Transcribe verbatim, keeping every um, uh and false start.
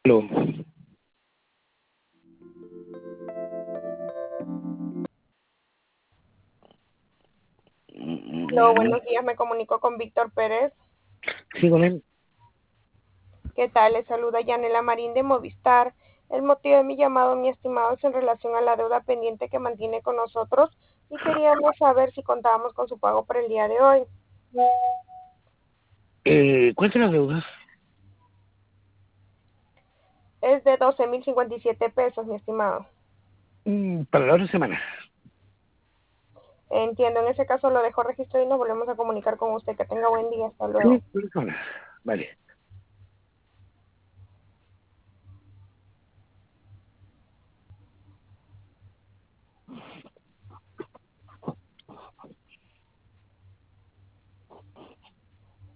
Aló. Hola, buenos días, me comunico con Víctor Pérez. Sí, con él. ¿Qué tal? Le saluda Yanela Marín de Movistar. El motivo de mi llamado, mi estimado, es en relación a la deuda pendiente que mantiene con nosotros y queríamos saber si contábamos con su pago para el día de hoy. Eh, ¿Cuál es la deuda? Es de doce mil cincuenta y siete pesos, mi estimado. Mm, para la otra semana. Entiendo, en ese caso lo dejo registrado y nos volvemos a comunicar con usted. Que tenga buen día, hasta luego. Sí, por la semana. Vale.